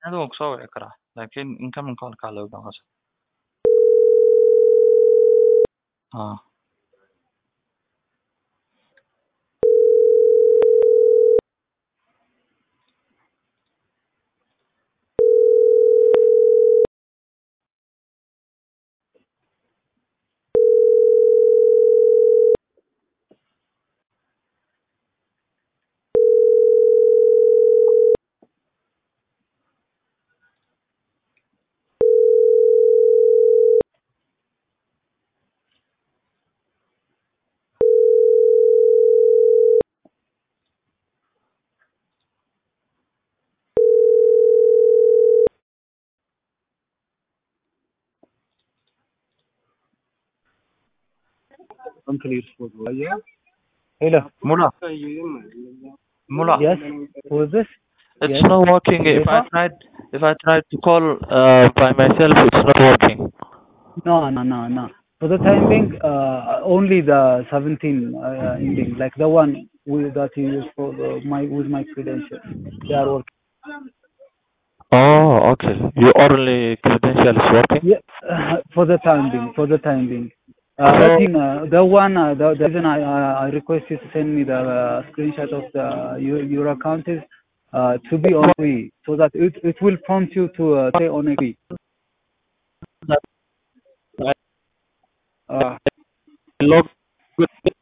دوك صور اقرأ لكن نكمل call كالو بغص اه Complete photo. Yeah. Hello. Mula, Mula, Yes. Who is this? it's Yes. not working. Huzaifa? If I tried to call by myself, it's not working. No. For the time being, only the 17 ending, like the one that you use for with my credentials. They are working. Oh, okay. Your only credential is working. Yeah. For the time being. For the time being. But So, in the one, the reason I request you to send me the screenshot of the your account is to be on free, so that it will prompt you to stay on a free. that I Uh, log